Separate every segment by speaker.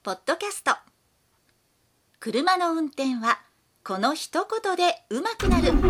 Speaker 1: ポッドキャスト。車の運転はこの一言で上手くなる。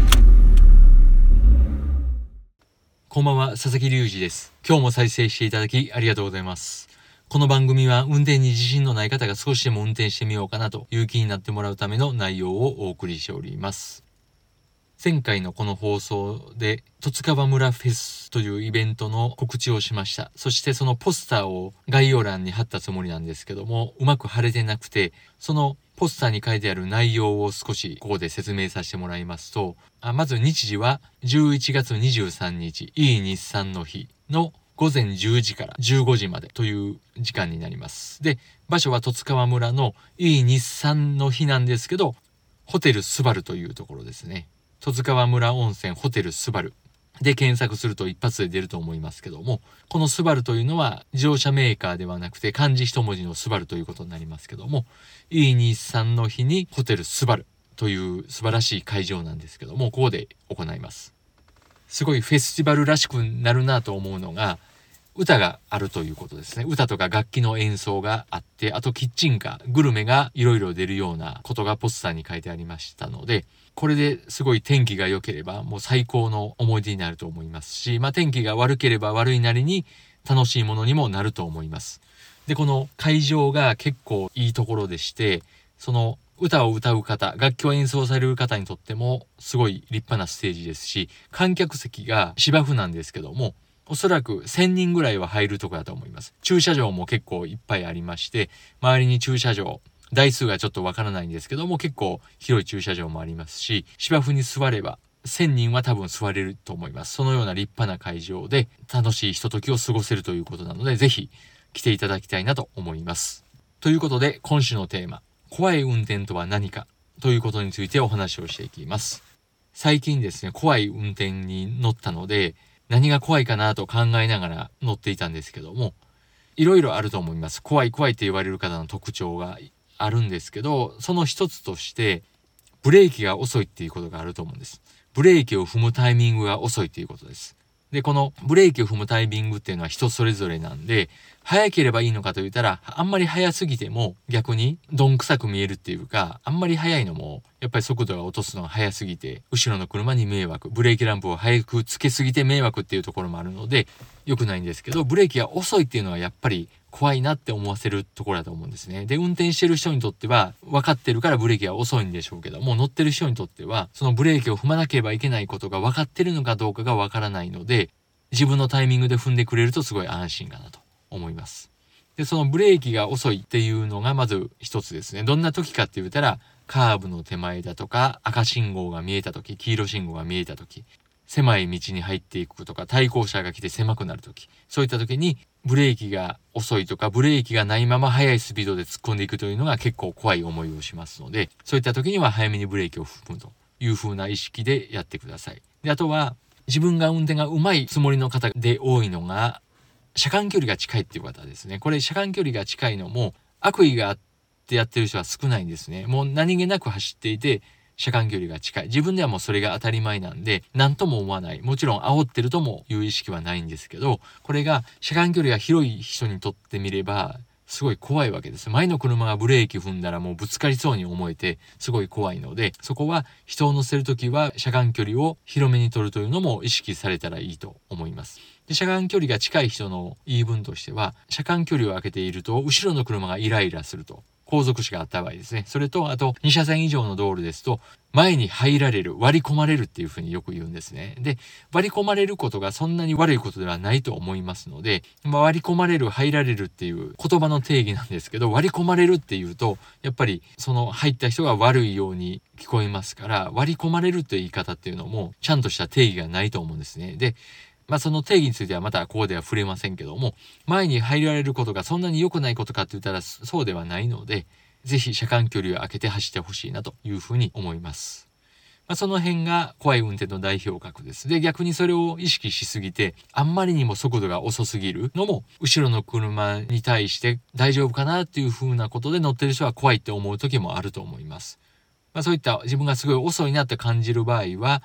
Speaker 2: こんばんは、佐々木隆二です。今日も再生していただきありがとうございます。この番組は運転に自信のない方が少しでも運転してみようかなという気になってもらうための内容をお送りしております。前回のこの放送で十津川村フェスというイベントの告知をしました。そしてそのポスターを概要欄に貼ったつもりなんですけども、うまく貼れてなくて、そのポスターに書いてある内容を少しここで説明させてもらいますと、まず日時は11月23日、いい日産の日の午前10時から15時までという時間になります。で、場所は十津川村のいい日産の日なんですけど、ホテルスバルというところですね。十津川村温泉ホテルスバルで検索すると一発で出ると思いますけども、このスバルというのは自動車メーカーではなくて漢字一文字のスバルということになりますけども、いい日産の日にホテルスバルという素晴らしい会場なんですけども、ここで行います。すごいフェスティバルらしくなるなと思うのが、歌があるということですね。歌とか楽器の演奏があって、あとキッチンカー、グルメがいろいろ出るようなことがポスターに書いてありましたので、これですごい天気が良ければもう最高の思い出になると思いますし、天気が悪ければ悪いなりに楽しいものにもなると思います。で、この会場が結構いいところでして、その歌を歌う方、楽器を演奏される方にとってもすごい立派なステージですし、観客席が芝生なんですけども、おそらく1000人ぐらいは入るところだと思います。駐車場も結構いっぱいありまして、周りに駐車場、台数がちょっとわからないんですけども、結構広い駐車場もありますし、芝生に座れば1000人は多分座れると思います。そのような立派な会場で楽しいひとときを過ごせるということなので、ぜひ来ていただきたいなと思います。ということで、今週のテーマ、怖い運転とは何かということについてお話をしていきます。最近ですね、怖い運転に乗ったので、何が怖いかなと考えながら乗っていたんですけども、いろいろあると思います。怖い怖いって言われる方の特徴があるんですけど、その一つとしてブレーキが遅いっていうことがあると思うんです。ブレーキを踏むタイミングが遅いっていうことです。で、このブレーキを踏むタイミングっていうのは人それぞれなんで、早ければいいのかと言ったら、あんまり速すぎても逆にどんくさく見えるっていうか、あんまり速いのもやっぱり速度が落とすのが速すぎて後ろの車に迷惑、ブレーキランプを早くつけすぎて迷惑っていうところもあるので良くないんですけど、ブレーキが遅いっていうのはやっぱり怖いなって思わせるところだと思うんですね。で、運転してる人にとっては分かってるからブレーキが遅いんでしょうけども、乗ってる人にとってはそのブレーキを踏まなければいけないことが分かってるのかどうかが分からないので、自分のタイミングで踏んでくれるとすごい安心かなと思います。で、そのブレーキが遅いっていうのがまず一つですね。どんな時かって言ったら、カーブの手前だとか、赤信号が見えた時、黄色信号が見えた時、狭い道に入っていくとか、対向車が来て狭くなる時、そういった時にブレーキが遅いとか、ブレーキがないまま速いスピードで突っ込んでいくというのが結構怖い思いをしますので、そういった時には早めにブレーキを踏むという風な意識でやってください。で、あとは自分が運転が上手いつもりの方で多いのが、車間距離が近いっていう方ですね。これ車間距離が近いのも悪意があってやってる人は少ないんですね。もう何気なく走っていて車間距離が近い。自分ではもうそれが当たり前なんで何とも思わない。もちろん煽ってるともいう意識はないんですけど、これが車間距離が広い人にとってみればすごい怖いわけです。前の車がブレーキ踏んだらもうぶつかりそうに思えてすごい怖いので、そこは人を乗せるときは車間距離を広めに取るというのも意識されたらいいと思います。で、車間距離が近い人の言い分としては、車間距離を空けていると後ろの車がイライラすると。後続車があった場合ですね。それと、あと2車線以上の道路ですと前に入られる、割り込まれるっていうふうによく言うんですね。で、割り込まれることがそんなに悪いことではないと思いますので、割り込まれる、入られるっていう言葉の定義なんですけど、割り込まれるっていうとやっぱりその入った人が悪いように聞こえますから、割り込まれるという言い方っていうのもちゃんとした定義がないと思うんですね。で、その定義についてはまたここでは触れませんけども、前に入られることがそんなに良くないことかって言ったらそうではないので、ぜひ車間距離を空けて走ってほしいなというふうに思います。その辺が怖い運転の代表格です。で、逆にそれを意識しすぎて、あんまりにも速度が遅すぎるのも、後ろの車に対して大丈夫かなっていうふうなことで乗ってる人は怖いって思う時もあると思います。そういった自分がすごい遅いなって感じる場合は、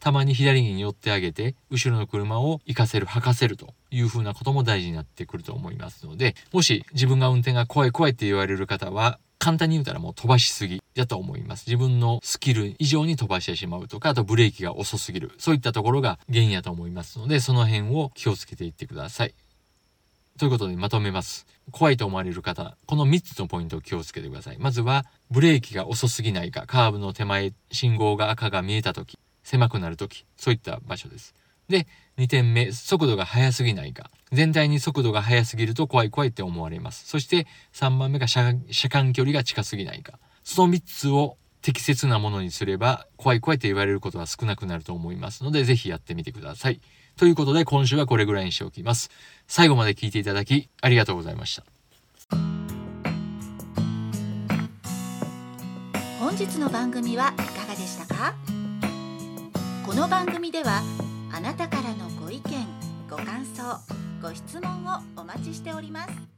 Speaker 2: たまに左に寄ってあげて後ろの車を行かせる、吐かせるというふうなことも大事になってくると思いますので、もし自分が運転が怖い怖いって言われる方は、簡単に言うたらもう飛ばしすぎだと思います。自分のスキル以上に飛ばしてしまうとか、あとブレーキが遅すぎる、そういったところが原因やと思いますので、その辺を気をつけていってください。ということでまとめます。怖いと思われる方、この3つのポイントを気をつけてください。まずはブレーキが遅すぎないか、カーブの手前、信号が赤が見えた時、狭くなる時、そういった場所です。で、2点目、速度が速すぎないか。全体に速度が速すぎると怖い怖いって思われます。そして3番目が車間距離が近すぎないか。その3つを適切なものにすれば怖い怖いって言われることは少なくなると思いますので、ぜひやってみてください。ということで今週はこれぐらいにしておきます。最後まで聞いていただきありがとうございました。
Speaker 1: 本日の番組はいかがでしたか？この番組ではあなたからのご意見、ご感想、ご質問をお待ちしております。